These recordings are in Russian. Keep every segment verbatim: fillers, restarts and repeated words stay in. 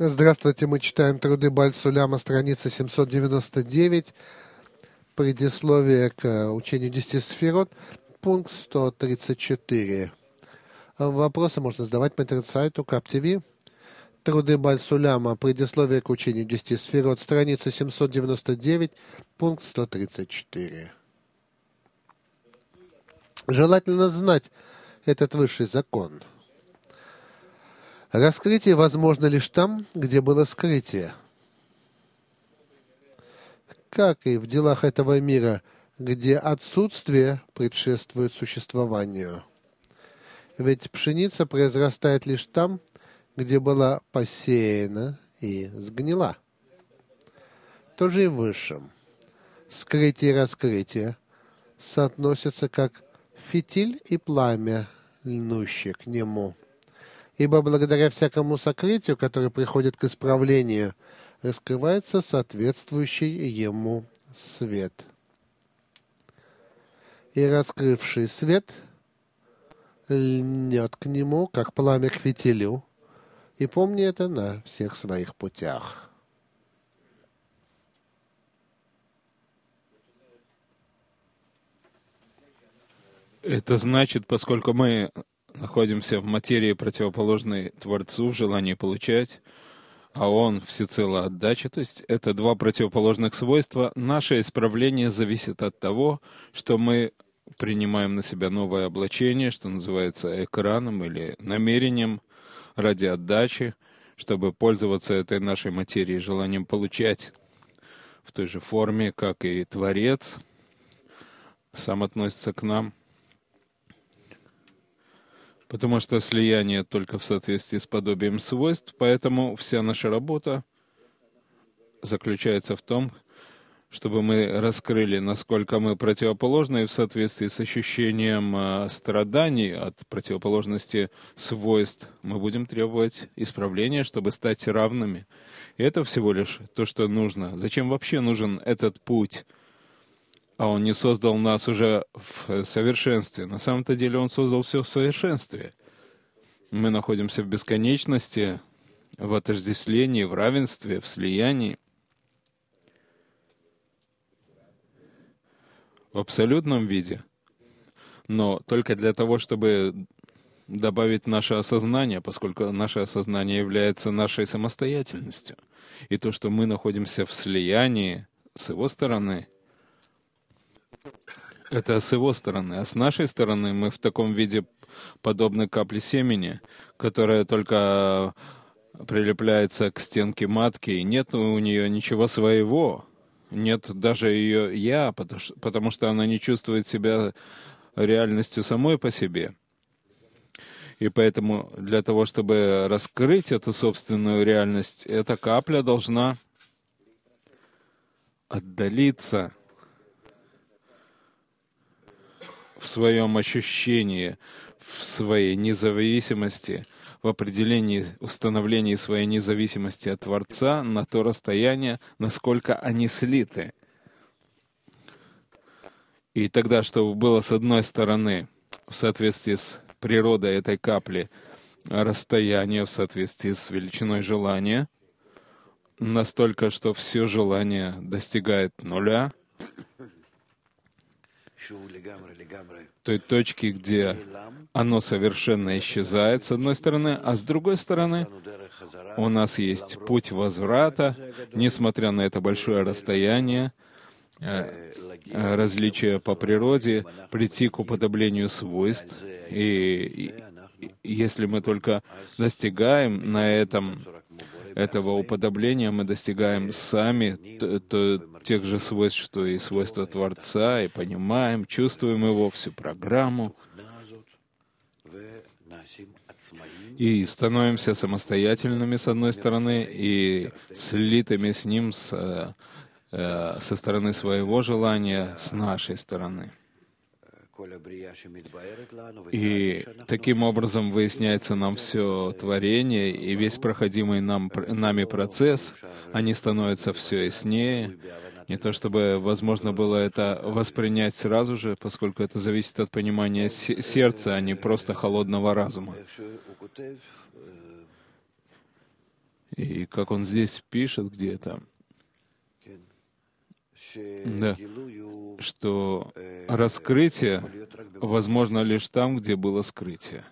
Здравствуйте, мы читаем труды Бааль Суляма, страница семьсот девяносто девять, предисловие к учению десяти сферот, пункт сто тридцать четыре. Вопросы можно задавать по интернет-сайту КапТВ. Труды Бааль Суляма, предисловие к учению десяти сферот, страница семьсот девяносто девять, пункт сто тридцать четыре. Желательно знать этот высший закон. Раскрытие возможно лишь там, где было скрытие. Как и в делах этого мира, где отсутствие предшествует существованию. Ведь пшеница произрастает лишь там, где была посеяна и сгнила. То же и в высшем. Скрытие и раскрытие соотносятся как фитиль и пламя, льнущие к нему. Ибо благодаря всякому сокрытию, которое приходит к исправлению, раскрывается соответствующий ему свет. И раскрывший свет льнет к нему, как пламя к фитилю, и помни это на всех своих путях. Это значит, поскольку мы находимся в материи, противоположной Творцу, в желании получать, а Он всецело отдача, то есть это два противоположных свойства, наше исправление зависит от того, что мы принимаем на себя новое облачение, что называется экраном или намерением ради отдачи, чтобы пользоваться этой нашей материей, желанием получать в той же форме, как и Творец сам относится к нам. Потому что слияние только в соответствии с подобием свойств, поэтому вся наша работа заключается в том, чтобы мы раскрыли, насколько мы противоположны, и в соответствии с ощущением э, страданий от противоположности свойств мы будем требовать исправления, чтобы стать равными. И это всего лишь то, что нужно. Зачем вообще нужен этот путь? А Он не создал нас уже в совершенстве. На самом-то деле Он создал все в совершенстве. Мы находимся в бесконечности, в отождествлении, в равенстве, в слиянии. В абсолютном виде. Но только для того, чтобы добавить наше осознание, поскольку наше осознание является нашей самостоятельностью. И то, что мы находимся в слиянии с Его стороны, это с Его стороны. А с нашей стороны мы в таком виде подобны капле семени, которая только прилепляется к стенке матки, и нет у нее ничего своего. Нет даже ее «я», потому что она не чувствует себя реальностью самой по себе. И поэтому для того, чтобы раскрыть эту собственную реальность, эта капля должна отдалиться в своем ощущении, в своей независимости, в определении, установлении своей независимости от Творца на то расстояние, насколько они слиты. И тогда, чтобы было с одной стороны, в соответствии с природой этой капли, расстояние в соответствии с величиной желания, настолько, что все желание достигает нуля, той точки, где оно совершенно исчезает, с одной стороны, а с другой стороны, у нас есть путь возврата, несмотря на это большое расстояние, различия по природе, прийти к уподоблению свойств. И, и если мы только достигаем на этом этого уподобления, мы достигаем сами то, то, тех же свойств, что и свойства Творца, и понимаем, чувствуем Его, всю программу, и становимся самостоятельными, с одной стороны, и слитыми с Ним с, э, со стороны своего желания, с нашей стороны. И таким образом выясняется нам все творение, и весь проходимый нам, нами процесс, они становятся все яснее. Не то чтобы возможно было это воспринять сразу же, поскольку это зависит от понимания сердца, а не просто холодного разума. И как он здесь пишет где-то, да, что раскрытие возможно лишь там, где было скрытие.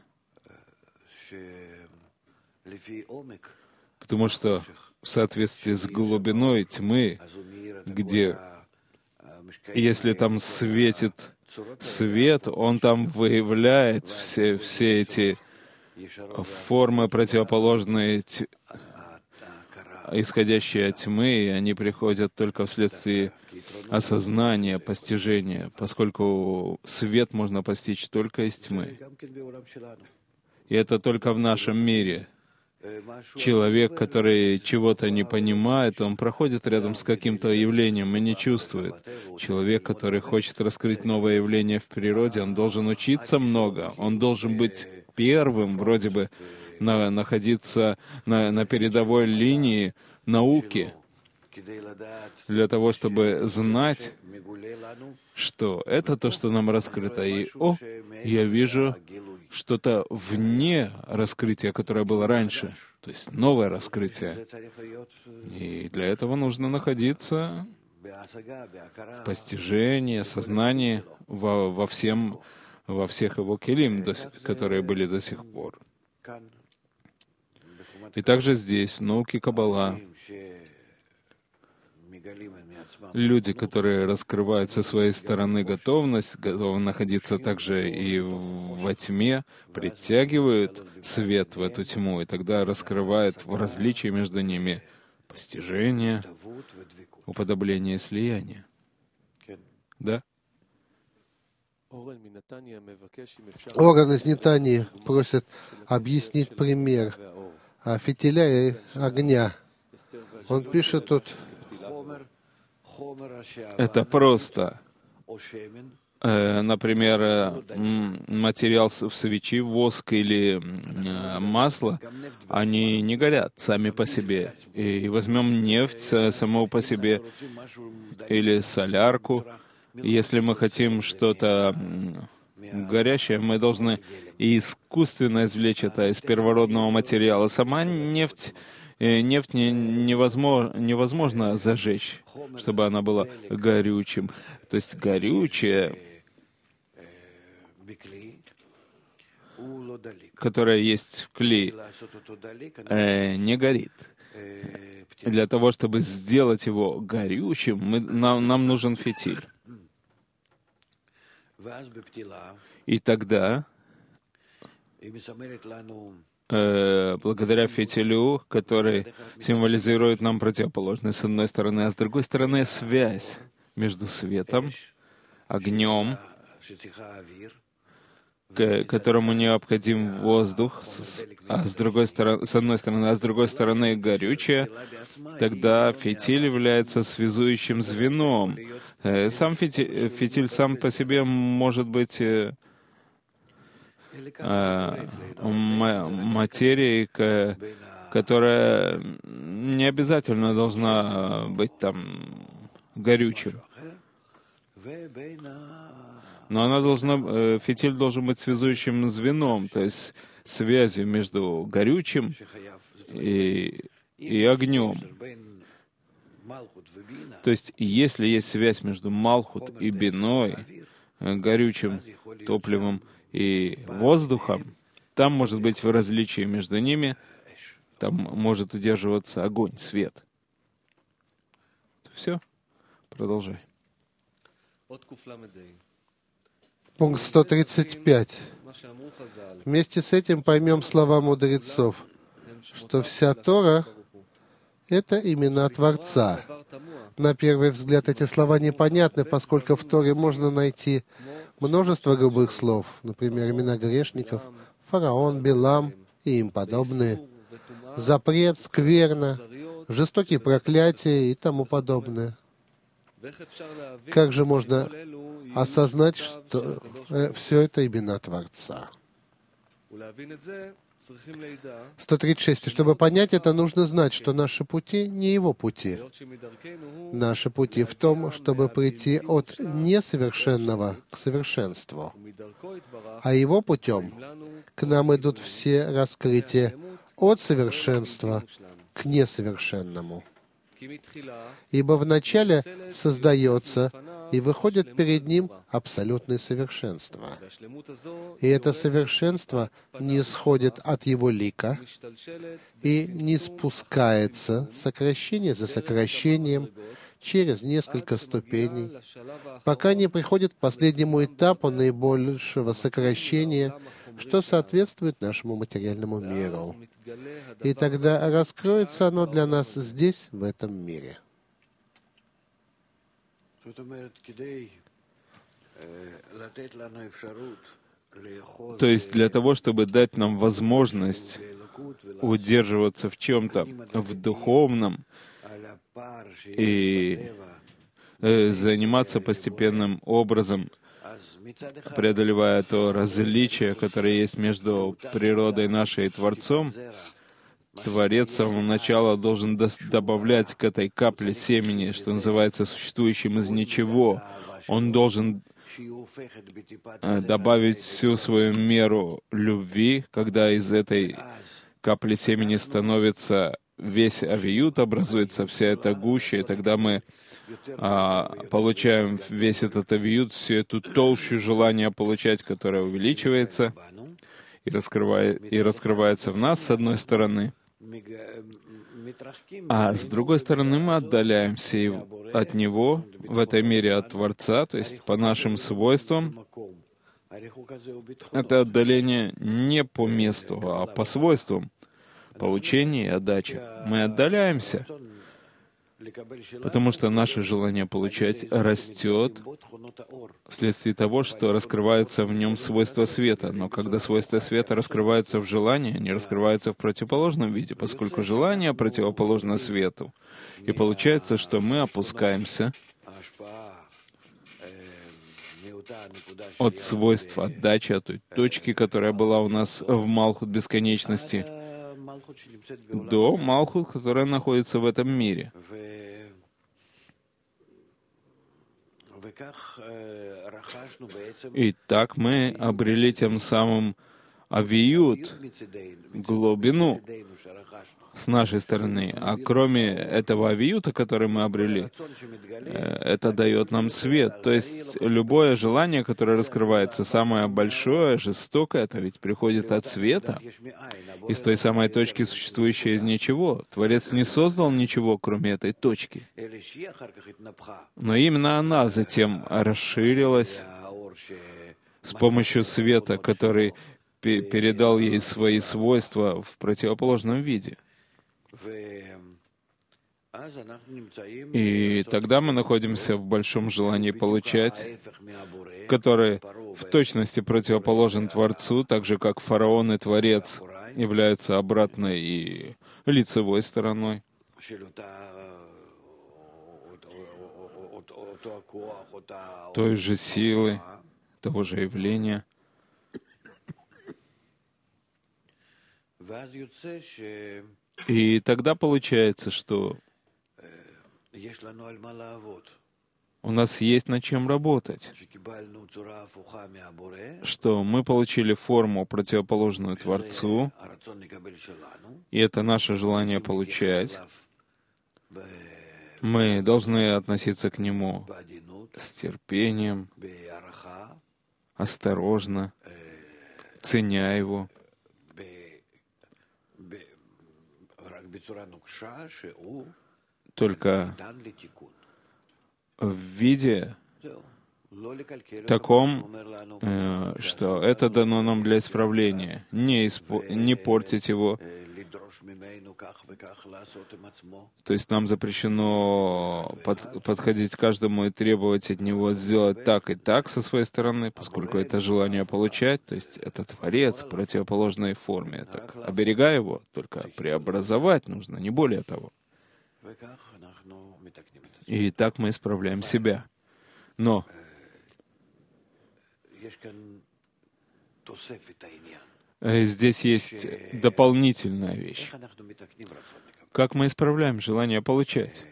Потому что в соответствии с глубиной тьмы, где, если там светит свет, он там выявляет все, все эти формы противоположные, т... исходящие от тьмы, и они приходят только вследствие осознания, постижения, поскольку свет можно постичь только из тьмы. И это только в нашем мире. Человек, который чего-то не понимает, он проходит рядом с каким-то явлением и не чувствует. Человек, который хочет раскрыть новое явление в природе, он должен учиться много, он должен быть первым, вроде бы, на, находиться на, на передовой линии науки, для того, чтобы знать, что это то, что нам раскрыто. И, о, я вижу что-то вне раскрытия, которое было раньше, то есть новое раскрытие. И для этого нужно находиться в постижении, сознании во, во, всем, во всех его келим, которые были до сих пор. И также здесь, в науке Каббала, люди, которые раскрывают со своей стороны готовность, готовы находиться также и во тьме, притягивают свет в эту тьму, и тогда раскрывают различия между ними, постижение, уподобление и слияние. Да? Орен из Нетании просит объяснить пример фитиля и огня. Он пишет тут: это просто, э, например, э, материал в свечи, воск или э, масло, они не горят сами по себе. И возьмем нефть саму по себе или солярку. Если мы хотим что-то горящее, мы должны искусственно извлечь это из первородного материала. Сама нефть Нефть не, невозможно, невозможно зажечь, чтобы она была горючим. То есть горючее, которое есть в клей, э, не горит. Для того, чтобы сделать его горючим, мы, нам, нам нужен фитиль. И тогда, э, благодаря фитилю, который символизирует нам противоположность с одной стороны, а с другой стороны связь между светом, огнем, к которому необходим воздух, а с другой стороны, с одной стороны, а с другой стороны горючее, тогда фитиль является связующим звеном. Сам фитиль, фитиль сам по себе может быть э, материей, которая не обязательно должна быть там горючим. Но она должна, фитиль должен быть связующим звеном, то есть связью между горючим и, и огнем. То есть, если есть связь между Малхут и Биной, горючим топливом и воздухом, там может быть различие между ними, там может удерживаться огонь, свет. Все, продолжай. Пункт сто тридцать пять. Вместе с этим поймем слова мудрецов, что вся Тора — это имена Творца. На первый взгляд эти слова непонятны, поскольку в Торе можно найти множество грубых слов, например, имена грешников, фараон, Билам и им подобные, запрет, скверна, жестокие проклятия и тому подобное. Как же можно осознать, что э, все это имена Творца? сто тридцать шесть. И чтобы понять это, нужно знать, что наши пути не Его пути. Наши пути в том, чтобы прийти от несовершенного к совершенству. А Его путем к нам идут все раскрытия от совершенства к несовершенному. Ибо вначале создается и выходит перед ним абсолютное совершенство. И это совершенство не сходит от его лика и не спускается сокращение за сокращением через несколько ступеней, пока не приходит к последнему этапу наибольшего сокращения, что соответствует нашему материальному миру. И тогда раскроется оно для нас здесь, в этом мире. То есть для того, чтобы дать нам возможность удерживаться в чем-то, в духовном, и э, заниматься постепенным образом, преодолевая то различие, которое есть между природой нашей и Творцом, Творец с самого начала должен добавлять к этой капле семени, что называется, существующим из ничего. Он должен добавить всю свою меру любви, когда из этой капли семени становится весь авиют, образуется вся эта гуща, и тогда мы а, получаем весь этот авиют, всю эту толщу желания получать, которая увеличивается и, раскрывает, и раскрывается в нас, с одной стороны. А с другой стороны, мы отдаляемся от Него, в этой мере от Творца, то есть по нашим свойствам. Это отдаление не по месту, а по свойствам, получения и отдачи. Мы отдаляемся, потому что наше желание получать растет вследствие того, что раскрывается в нем свойства света. Но когда свойства света раскрываются в желании, они раскрываются в противоположном виде, поскольку желание противоположно свету. И получается, что мы опускаемся от свойств отдачи, от той точки, которая была у нас в Малхут бесконечности, до Малхут, которая находится в этом мире. И так мы обрели тем самым авиют, глубину с нашей стороны. А кроме этого авиюта, который мы обрели, это дает нам свет. То есть любое желание, которое раскрывается, самое большое, жестокое, это ведь приходит от света, из той самой точки, существующей из ничего. Творец не создал ничего, кроме этой точки. Но именно она затем расширилась с помощью света, который передал ей свои свойства в противоположном виде. И тогда мы находимся в большом желании получать, который в точности противоположен Творцу, так же как фараон и Творец являются обратной и лицевой стороной той же силы, того же явления. И тогда получается, что у нас есть над чем работать, что мы получили форму, противоположную Творцу, и это наше желание получать. Мы должны относиться к нему с терпением, осторожно, ценя его, только в виде таком, э, что это дано нам для исправления, не, испо- не портить его. То есть нам запрещено под, подходить к каждому и требовать от него сделать так и так со своей стороны, поскольку это желание получать, то есть это Творец в противоположной форме. Так, оберегая его, только преобразовать нужно, не более того. И так мы исправляем себя. Но здесь есть дополнительная вещь. Как мы исправляем желание получать?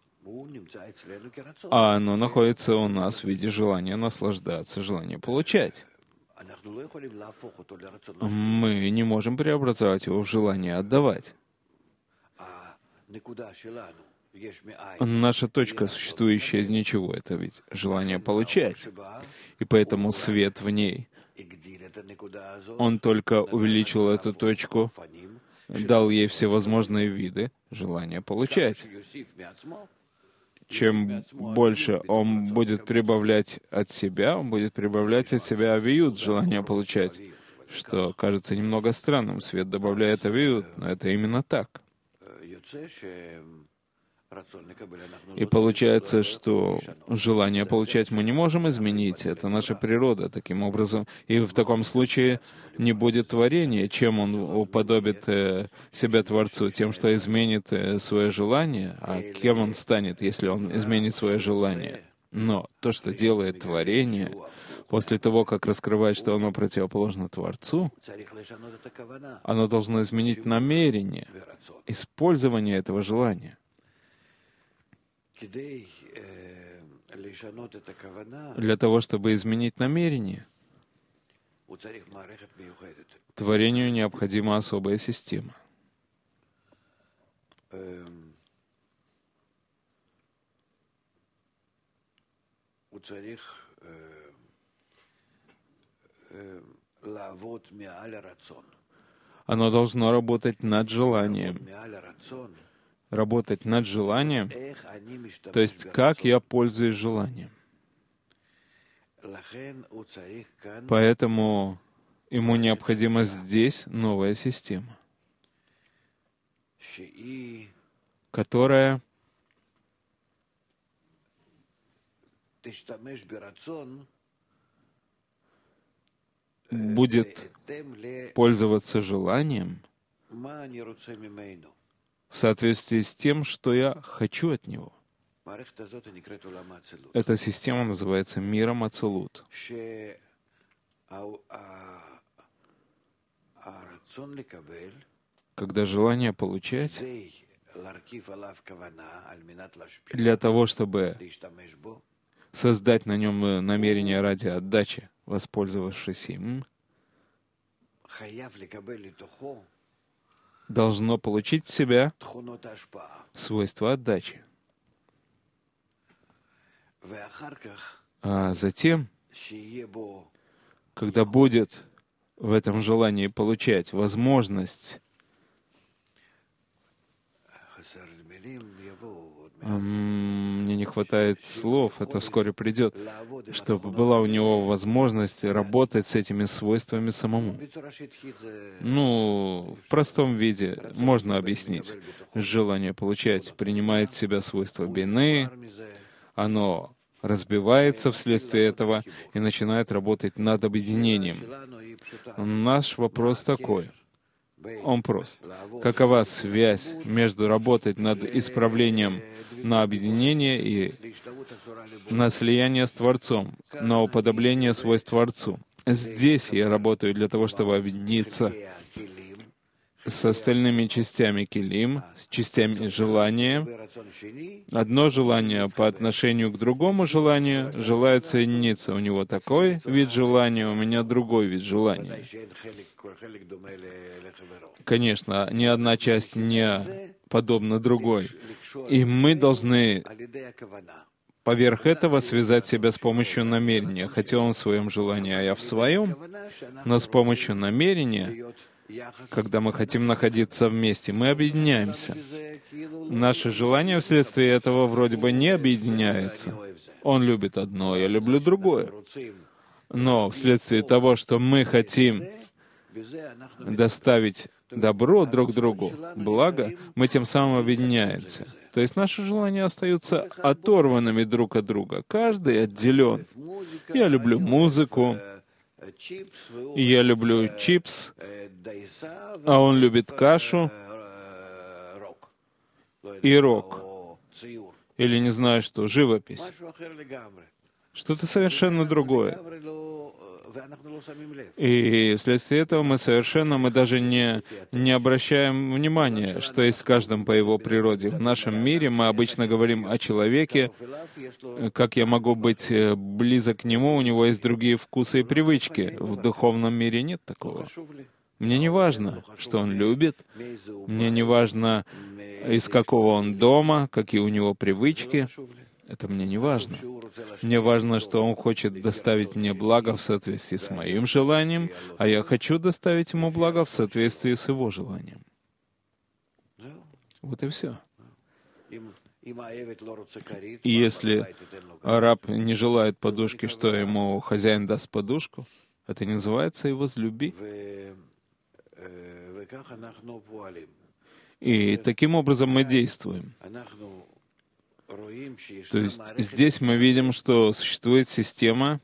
А оно находится у нас в виде желания наслаждаться, желания получать. Мы не можем преобразовать его в желание отдавать. Наша точка, существующая из ничего, это ведь желание получать. И поэтому свет в ней, он только увеличил эту точку, дал ей всевозможные виды желания получать. Чем больше он будет прибавлять от себя, он будет прибавлять от себя авиют, желание получать, что кажется немного странным. Свет добавляет авиют, но это именно так. И получается, что желание получать мы не можем изменить, это наша природа таким образом. И в таком случае не будет творения. Чем он уподобит э, себя Творцу? Тем, что изменит э, свое желание? А кем он станет, если он изменит свое желание? Но то, что делает творение, после того, как раскрывает, что оно противоположно Творцу, оно должно изменить намерение, использование этого желания. Для того, чтобы изменить намерение, творению необходима особая система. Оно должно работать над желанием. Работать над желанием, то есть как я пользуюсь желанием. Поэтому ему необходима здесь новая система, которая будет пользоваться желанием в соответствии с тем, что я хочу от него. Эта система называется миром Ацилут. Когда желание получать, для того, чтобы создать на нем намерение ради отдачи, воспользовавшись им, должно получить в себя свойства отдачи. А затем, когда будет в этом желании получать возможность, мне не хватает слов, это вскоре придет, чтобы была у него возможность работать с этими свойствами самому. Ну, в простом виде можно объяснить. Желание получать принимает в себя свойства бины, оно разбивается вследствие этого и начинает работать над объединением. Наш вопрос такой. Он прост. Какова связь между работой над исправлением на объединение и на слияние с Творцом, на уподобление свойств Творцу? Здесь я работаю для того, чтобы объединиться с остальными частями килим, с частями желания. Одно желание по отношению к другому желанию желает соединиться. У него такой вид желания, у меня другой вид желания. Конечно, ни одна часть не подобна другой. И мы должны поверх этого связать себя с помощью намерения, хотя он в своем желании, а я в своем, но с помощью намерения, когда мы хотим находиться вместе, мы объединяемся. Наше желание вследствие этого вроде бы не объединяется. Он любит одно, я люблю другое. Но вследствие того, что мы хотим доставить добро друг другу, благо, мы тем самым объединяемся. То есть наши желания остаются оторванными друг от друга. Каждый отделен. Я люблю музыку, я люблю чипс, а он любит кашу и рок. Или не знаю что, живопись. Что-то совершенно другое. И вследствие этого мы совершенно, мы даже не, не обращаем внимания, что есть в каждом по его природе. В нашем мире мы обычно говорим о человеке, как я могу быть близок к нему, у него есть другие вкусы и привычки. В духовном мире нет такого. Мне не важно, что он любит, мне не важно, из какого он дома, какие у него привычки. Это мне не важно. Мне важно, что он хочет доставить мне благо в соответствии с моим желанием, а я хочу доставить ему благо в соответствии с его желанием. Вот и все. И если раб не желает подушки, что ему хозяин даст подушку, это не называется его возлюби. И таким образом мы действуем. То есть здесь мы видим, что существует система,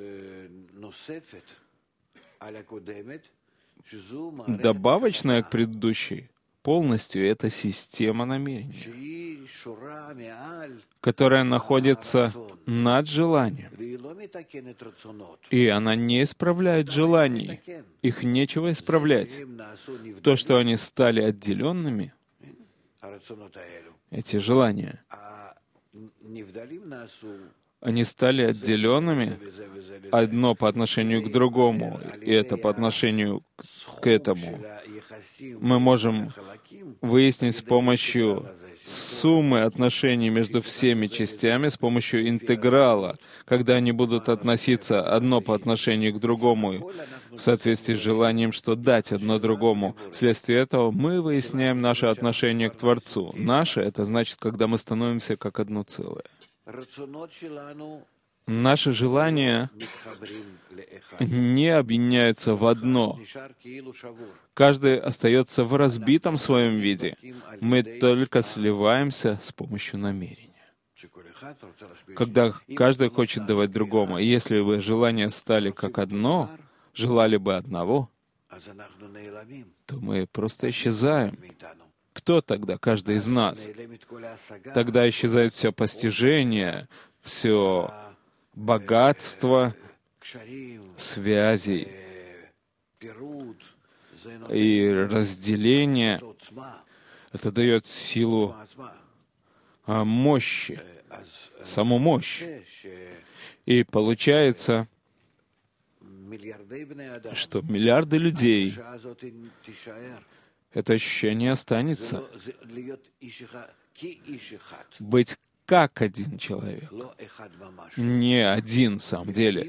добавочная к предыдущей, полностью это система намерений, которая находится над желанием. И она не исправляет желаний. Их нечего исправлять. То, что они стали отделенными, эти желания, они стали отделенными одно по отношению к другому, и это по отношению к этому. Мы можем выяснить с помощью суммы отношений между всеми частями, с помощью интеграла, когда они будут относиться одно по отношению к другому, в соответствии с желанием, что дать одно другому. Вследствие этого мы выясняем наше отношение к Творцу. Наше — это значит, когда мы становимся как одно целое. Наши желания не объединяются в одно. Каждый остается в разбитом своем виде. Мы только сливаемся с помощью намерения. Когда каждый хочет давать другому, и если бы желания стали как одно, желали бы одного, то мы просто исчезаем. Кто тогда? Каждый из нас. Тогда исчезает все постижение, все богатство связей и разделение. Это дает силу а, мощи, саму мощь. И получается, что миллиарды людей, это ощущение останется. Быть как один человек. Не один в самом деле.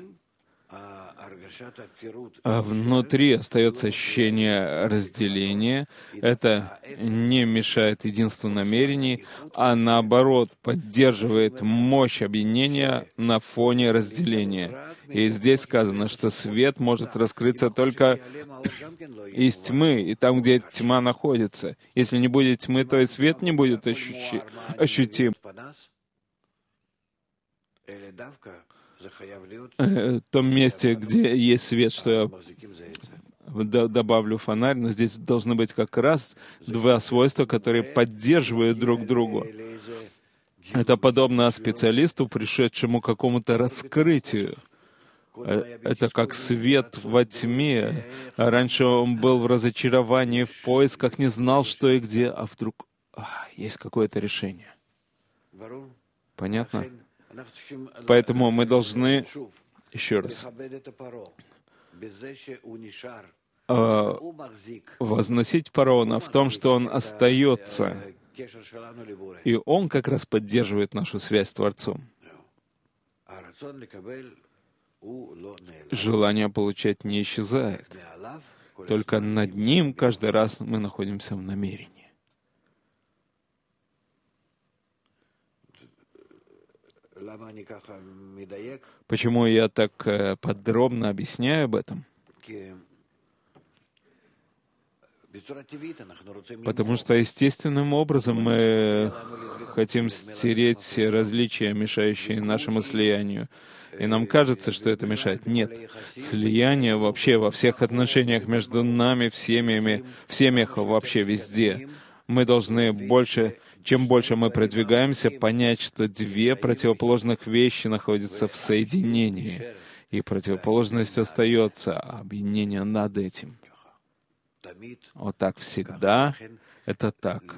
А внутри остается ощущение разделения. Это не мешает единству намерений, а наоборот поддерживает мощь объединения на фоне разделения. И здесь сказано, что свет может раскрыться только из тьмы, и там, где тьма находится. Если не будет тьмы, то и свет не будет ощущи... ощутим. В том месте, где есть свет, что я добавлю фонарь, но здесь должны быть как раз два свойства, которые поддерживают друг друга. Это подобно специалисту, пришедшему к какому-то раскрытию. Это как свет во тьме. Раньше он был в разочаровании, в поисках, не знал, что и где, а вдруг а, есть какое-то решение. Понятно? Поэтому мы должны, еще раз, возносить фараона в том, что он остается, и он как раз поддерживает нашу связь с Творцом. Желание получать не исчезает. Только над ним каждый раз мы находимся в намерении. Почему я так подробно объясняю об этом? Потому что естественным образом мы хотим стереть все различия, мешающие нашему слиянию. И нам кажется, что это мешает. Нет. Слияние вообще во всех отношениях между нами, в семьями, в семьях вообще везде. Мы должны больше, чем больше мы продвигаемся, понять, что две противоположных вещи находятся в соединении. И противоположность остается, а объединение над этим. Вот так всегда. Это так.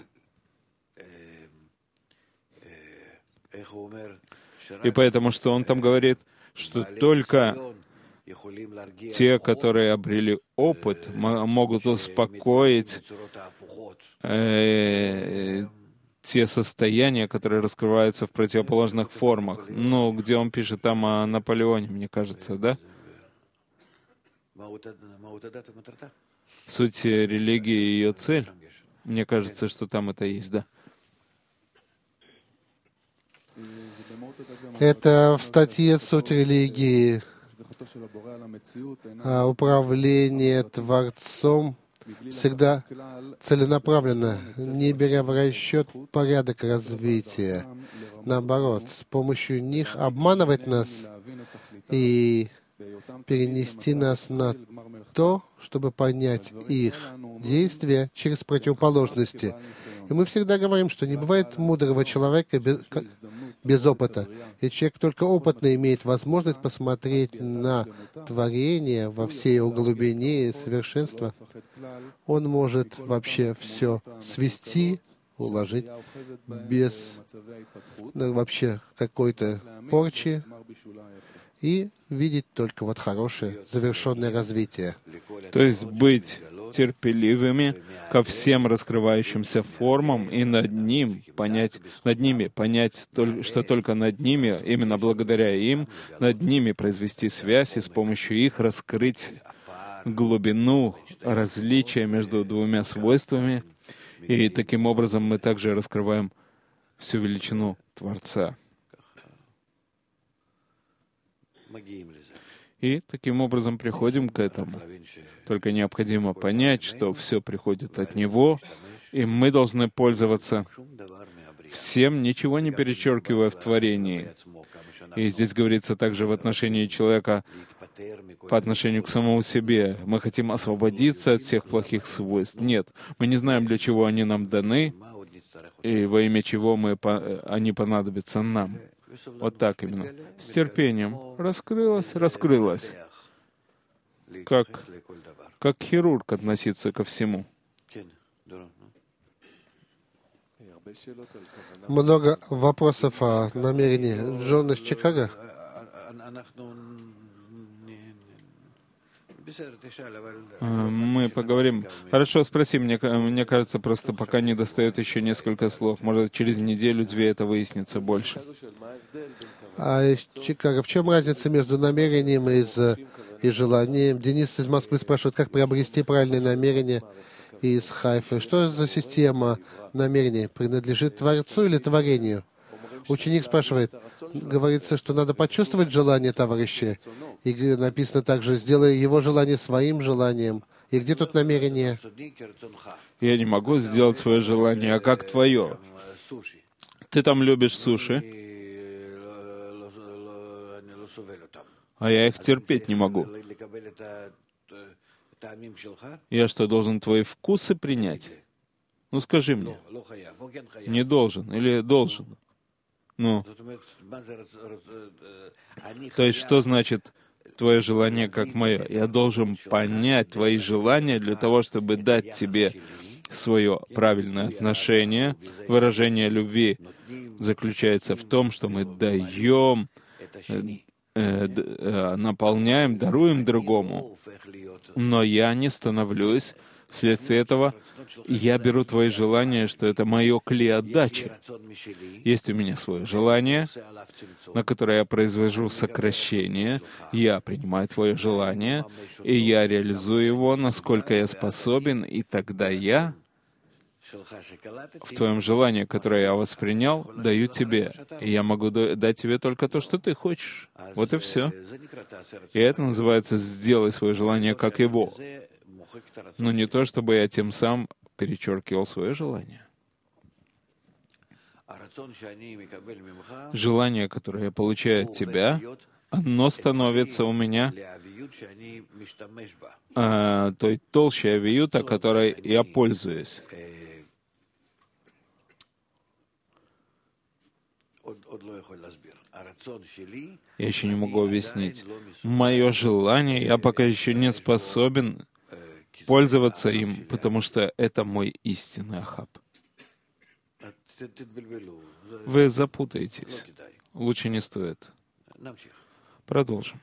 И поэтому, что он там говорит, что только те, которые обрели опыт, могут успокоить э, те состояния, которые раскрываются в противоположных формах. Ну, где он пишет там о Наполеоне, мне кажется, да? Суть религии и ее цель. Мне кажется, что там это есть, да. Это в статье «Суть религии», а управление Творцом всегда целенаправленно, не беря в расчет порядок развития. Наоборот, с помощью них обманывать нас и перенести нас на то, чтобы понять их действия через противоположности. И мы всегда говорим, что не бывает мудрого человека без, без опыта. И человек только опытный имеет возможность посмотреть на творение во всей его глубине и совершенства. Он может вообще все свести, уложить без ну, вообще какой-то порчи и видеть только вот хорошее, завершенное развитие. То есть быть терпеливыми ко всем раскрывающимся формам и над ним понять, над ними понять, что только над ними, именно благодаря им, над ними произвести связь и с помощью их раскрыть глубину различия между двумя свойствами. И таким образом мы также раскрываем всю величину Творца. И таким образом приходим к этому. Только необходимо понять, что все приходит от Него, и мы должны пользоваться всем, ничего не перечеркивая в творении. И здесь говорится также в отношении человека по отношению к самому себе. Мы хотим освободиться от всех плохих свойств. Нет, мы не знаем, для чего они нам даны, и во имя чего мы, они понадобятся нам. Вот так именно. С терпением. Раскрылась, раскрылась. Как, как хирург относиться ко всему. Много вопросов о намерении. Джон из Чикаго. Мы поговорим. Хорошо, спроси. Мне, мне кажется, просто пока не достает еще несколько слов. Может, через неделю-две это выяснится больше. А из Чикаго, в чем разница между намерением и, и желанием? Денис из Москвы спрашивает, как приобрести правильные намерения из Хайфы. Что за система намерений? Принадлежит Творцу или творению? Ученик спрашивает, говорится, что надо почувствовать желание товарища. И написано также, сделай его желание своим желанием. И где тут намерение? Я не могу сделать свое желание, а как твое? Ты там любишь суши, а я их терпеть не могу. Я что, должен твои вкусы принять? Ну, скажи мне. Не должен или должен? Ну, то есть, что значит твое желание как мое? Я должен понять твои желания для того, чтобы дать тебе свое правильное отношение. Выражение любви заключается в том, что мы даем, наполняем, даруем другому. Но я не становлюсь вследствие этого. Я беру твои желания, что это мое кли отдачи. Есть у меня свое желание, на которое я произвожу сокращение. Я принимаю твое желание, и я реализую его, насколько я способен, и тогда я в твоем желании, которое я воспринял, даю тебе. И я могу дать тебе только то, что ты хочешь. Вот и все. И это называется «сделай свое желание как его». Но не то, чтобы я тем самым перечеркивал свое желание. Желание, которое я получаю от тебя, оно становится у меня а, той толщей авиюта, которой я пользуюсь. Я еще не могу объяснить. Мое желание, я пока еще не способен пользоваться им, потому что это мой истинный ахаб. Вы запутаетесь. Лучше не стоит. Продолжим.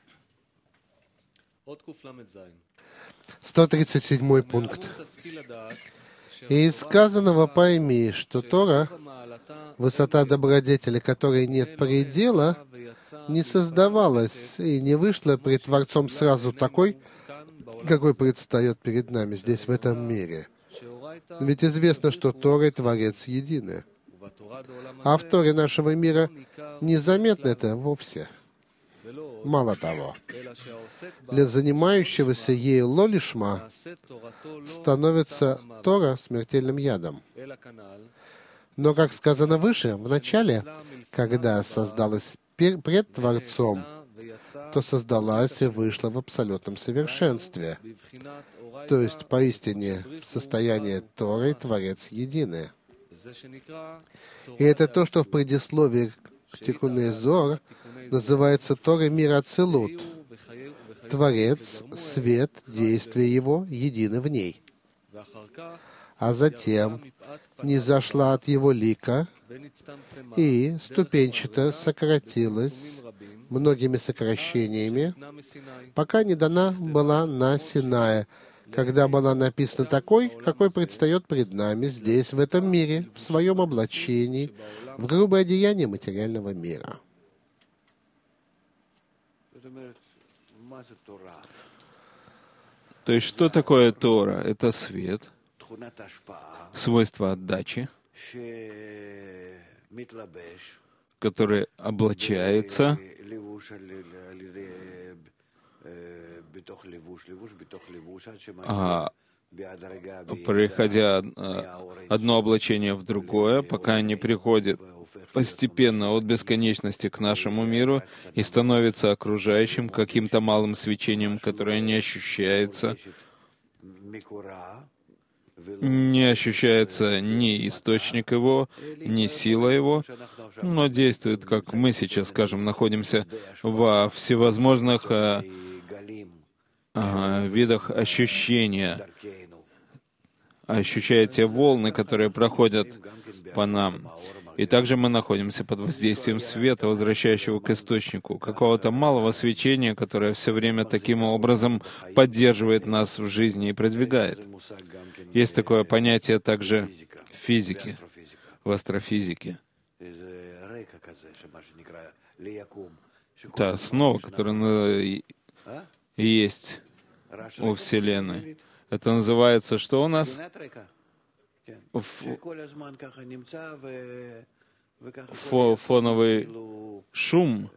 сто тридцать седьмой пункт. И из сказанного пойми, что Тора, высота добродетели, которой нет предела, не создавалась и не вышла пред Творцом сразу такой, какой предстает перед нами здесь, в этом мире. Ведь известно, что Тора и Творец едины. А в Торе нашего мира незаметно это вовсе. Мало того, для занимающегося ею лолишма становится Тора смертельным ядом. Но, как сказано выше, в начале, когда создалась пред Творцом, то создалась и вышла в абсолютном совершенстве. То есть, поистине, в состоянии Торы и Творец едины. И это то, что в предисловии к Тикуней Зоар называется Торой мира Ацилут. Творец, свет, действие Его едины в ней. А затем низошла от Его лика и ступенчато сократилась многими сокращениями, пока не дана была на Синае, когда была написана такой, какой предстает пред нами здесь, в этом мире, в своем облачении, в грубое одеяние материального мира. То есть, что такое Тора? Это свет, свойство отдачи, который облачается, а, приходя одно облачение в другое, пока не приходит постепенно от бесконечности к нашему миру и становится окружающим каким-то малым свечением, которое не ощущается, не ощущается ни источник его, ни сила его, но действует, как мы сейчас, скажем, находимся во всевозможных а, а, видах ощущения, ощущая те волны, которые проходят по нам. И также мы находимся под воздействием света, возвращающего к источнику, какого-то малого свечения, которое все время таким образом поддерживает нас в жизни и продвигает. Есть такое понятие также в физике, в астрофизике. Та основа, которая есть у Вселенной. Это называется, что у нас? Фо фоновый шум,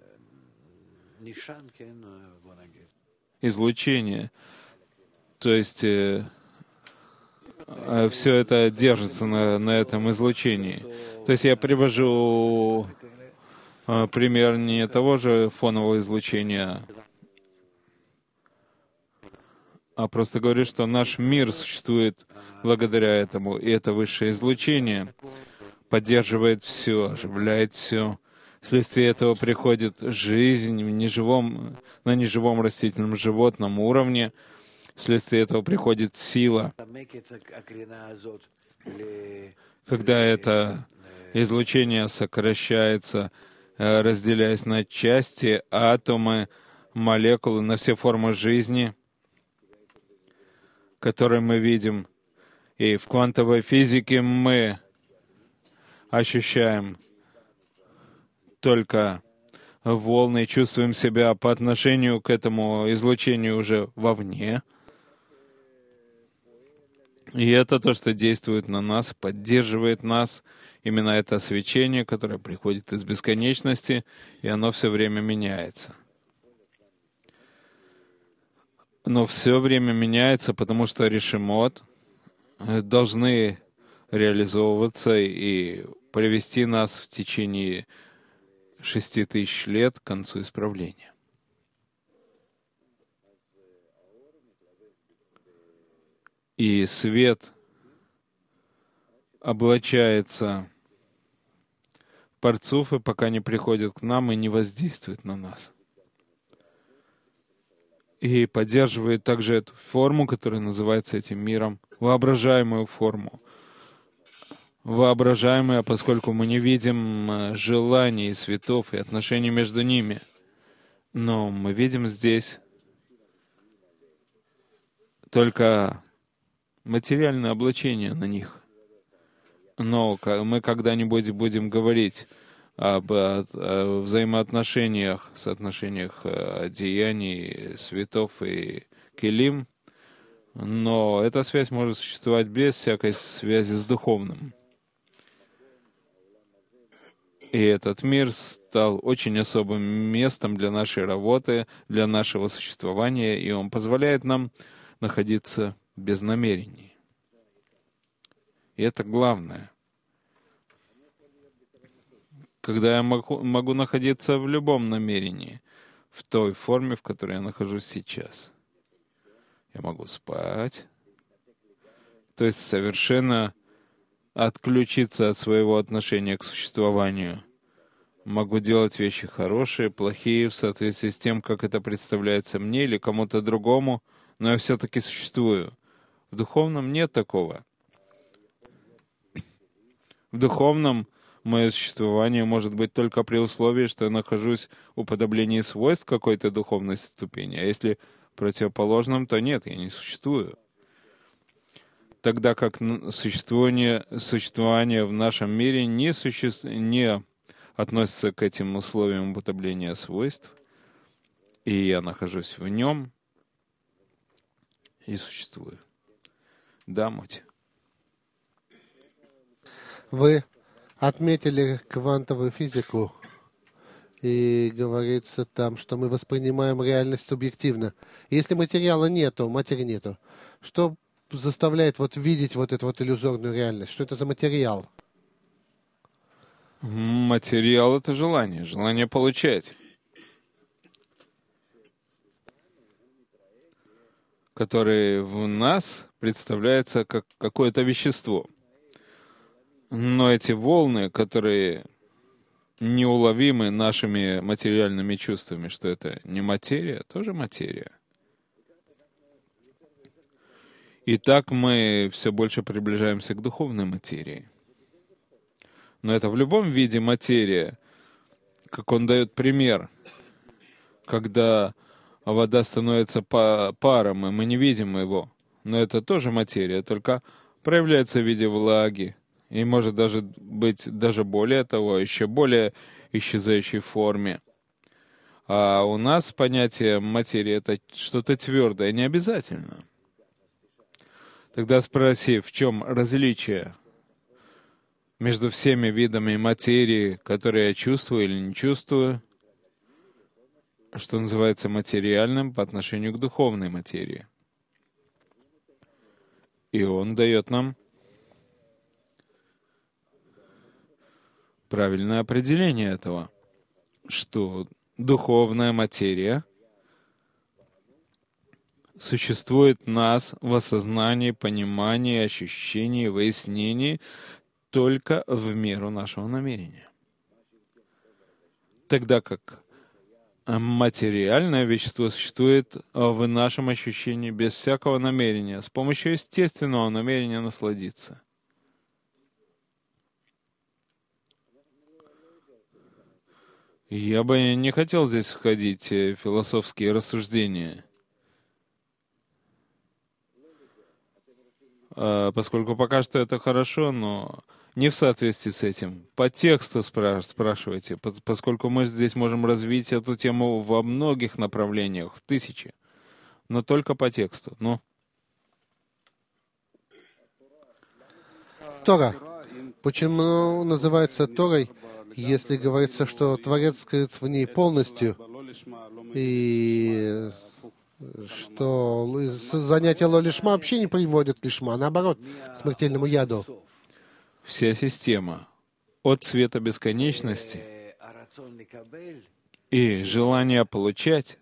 излучение. То есть э, э, все это держится на, на этом излучении. То есть я привожу э, пример не того же фонового излучения, а просто говорю, что наш мир существует благодаря этому, и это высшее излучение поддерживает все, оживляет все. Вследствие этого приходит жизнь в неживом, на неживом растительном животном уровне. Вследствие этого приходит сила. Когда это излучение сокращается, разделяясь на части, атомы, молекулы, на все формы жизни, которые мы видим. И в квантовой физике мы ощущаем только волны, чувствуем себя по отношению к этому излучению уже вовне. И это то, что действует на нас, поддерживает нас. Именно это свечение, которое приходит из бесконечности, и оно все время меняется. Но все время меняется, потому что решимот должны реализовываться и привести нас в течение шести тысяч лет к концу исправления. И свет облачается в парцуфы, пока не приходит к нам и не воздействует на нас. И поддерживает также эту форму, которая называется этим миром, воображаемую форму. Воображаемая, поскольку мы не видим желаний, светов и отношений между ними. Но мы видим здесь только материальное облачение на них. Но мы когда-нибудь будем говорить об, о взаимоотношениях, соотношениях деяний, светов и келим, но эта связь может существовать без всякой связи с духовным. И этот мир стал очень особым местом для нашей работы, для нашего существования, и он позволяет нам находиться без намерений. И это главное. Когда я могу, могу находиться в любом намерении, в той форме, в которой я нахожусь сейчас. Я могу спать, то есть совершенно отключиться от своего отношения к существованию. Могу делать вещи хорошие, плохие, в соответствии с тем, как это представляется мне или кому-то другому, но я все-таки существую. В духовном нет такого. В духовном мое существование может быть только при условии, что я нахожусь в уподоблении свойств какой-то духовной ступени, а если в противоположном, то нет, я не существую. Тогда как существование, существование в нашем мире не, суще... не относится к этим условиям уподобления свойств, и я нахожусь в нем и существую. Да, Моти? Вы отметили квантовую физику, и говорится там, что мы воспринимаем реальность субъективно. Если материала нету, матери нету, что заставляет вот видеть вот эту вот иллюзорную реальность? Что это за материал? Материал — это желание, желание получать, которое в нас представляется как какое-то вещество. Но эти волны, которые неуловимы нашими материальными чувствами, что это не материя, тоже материя. И так мы все больше приближаемся к духовной материи. Но это в любом виде материя, как он дает пример, когда вода становится паром, и мы не видим его. Но это тоже материя, только проявляется в виде влаги. И может даже быть даже более того, еще более исчезающей форме. А у нас понятие материи — это что-то твердое, не обязательно. Тогда спроси, в чем различие между всеми видами материи, которые я чувствую или не чувствую, что называется материальным по отношению к духовной материи. И он дает нам правильное определение этого, что духовная материя существует в нас в осознании, понимании, ощущении, выяснении только в меру нашего намерения. Тогда как материальное вещество существует в нашем ощущении без всякого намерения, с помощью естественного намерения насладиться. Я бы не хотел здесь входить в философские рассуждения, поскольку пока что это хорошо, но не в соответствии с этим. По тексту спра- спрашивайте, поскольку мы здесь можем развить эту тему во многих направлениях, в тысячи, но только по тексту. Ну. Тора. Почему называется Торой, если говорится, что Творец скрыт в ней полностью, и что занятия ло-лишма вообще не приводят к лишма, а наоборот, к смертельному яду? Вся система от цвета бесконечности и желание получать,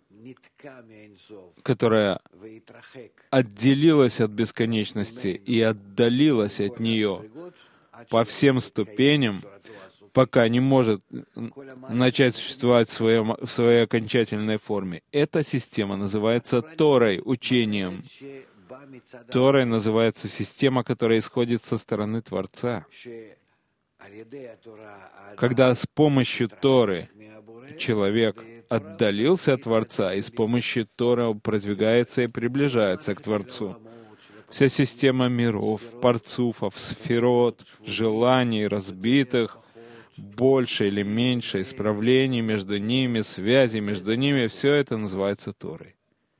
которое отделилось от бесконечности и отдалилось от нее по всем ступеням, пока не может начать существовать в, своем, в своей окончательной форме. Эта система называется Торой, учением. Торой называется система, которая исходит со стороны Творца. Когда с помощью Торы человек отдалился от Творца, и с помощью Торы продвигается и приближается к Творцу. Вся система миров, парцуфов, сферот, желаний, разбитых, больше или меньше исправлений между ними, связи между ними, все это называется Торой.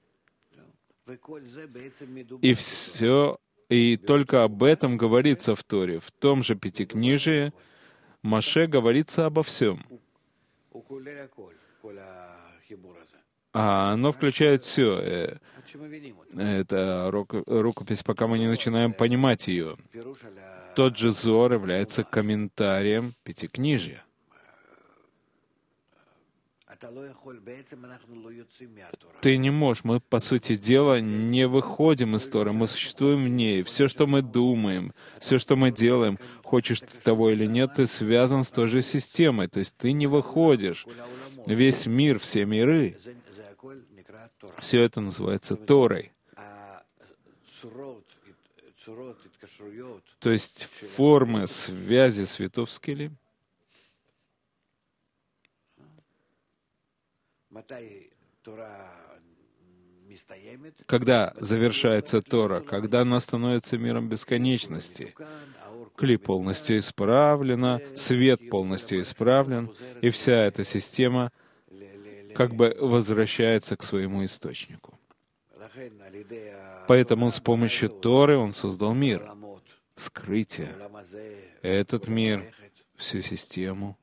И все, и только об этом говорится в Торе. В том же Пятикнижии Моше говорится обо всем. А оно включает все. Это рукопись, пока мы не начинаем понимать ее. Тот же Зоар является комментарием Пятикнижия. Ты не можешь, мы, по сути дела, не выходим из Торы, мы существуем в ней. Все, что мы думаем, все, что мы делаем, хочешь ты того или нет, ты связан с той же системой. То есть ты не выходишь. Весь мир, все миры, все это называется Торой. То есть формы связи светов с Келим. Когда завершается Тора, когда она становится миром бесконечности, Кли полностью исправлена, свет полностью исправлен, и вся эта система как бы возвращается к своему источнику. Поэтому с помощью Торы он создал мир, скрытие, этот мир, всю систему.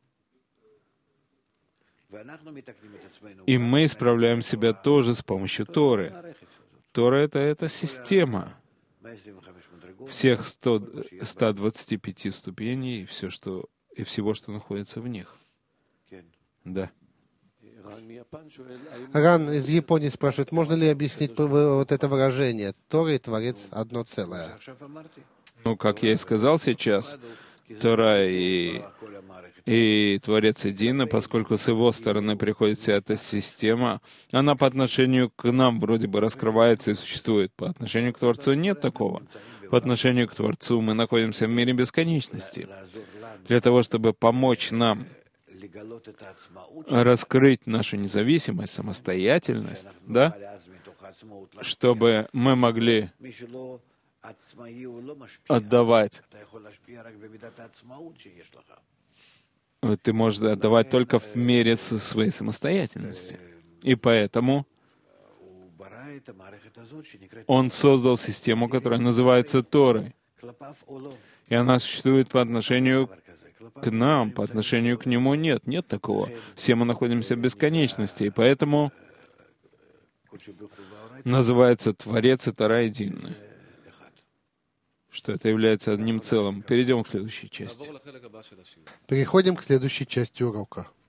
И мы исправляем себя тоже с помощью Торы. Тора — это, это система всех ста двадцати пяти ступеней и, все, что, и всего, что находится в них. Да. Ран из Японии спрашивает, можно ли объяснить вот это выражение «Тора и Творец одно целое»? Ну, как я и сказал сейчас, Тора и, и Творец един, поскольку с его стороны приходит вся эта система, она по отношению к нам вроде бы раскрывается и существует. По отношению к Творцу нет такого. По отношению к Творцу мы находимся в мире бесконечности. Для того, чтобы помочь нам раскрыть нашу независимость, самостоятельность, да, чтобы мы могли отдавать. Ты можешь отдавать только в мере своей самостоятельности. И поэтому он создал систему, которая называется Торой. И она существует по отношению к нам, по отношению к нему нет. Нет такого. Все мы находимся в бесконечности, и поэтому называется Творец и Тора единый. Что это является одним целым. Перейдем к следующей части. Переходим к следующей части урока.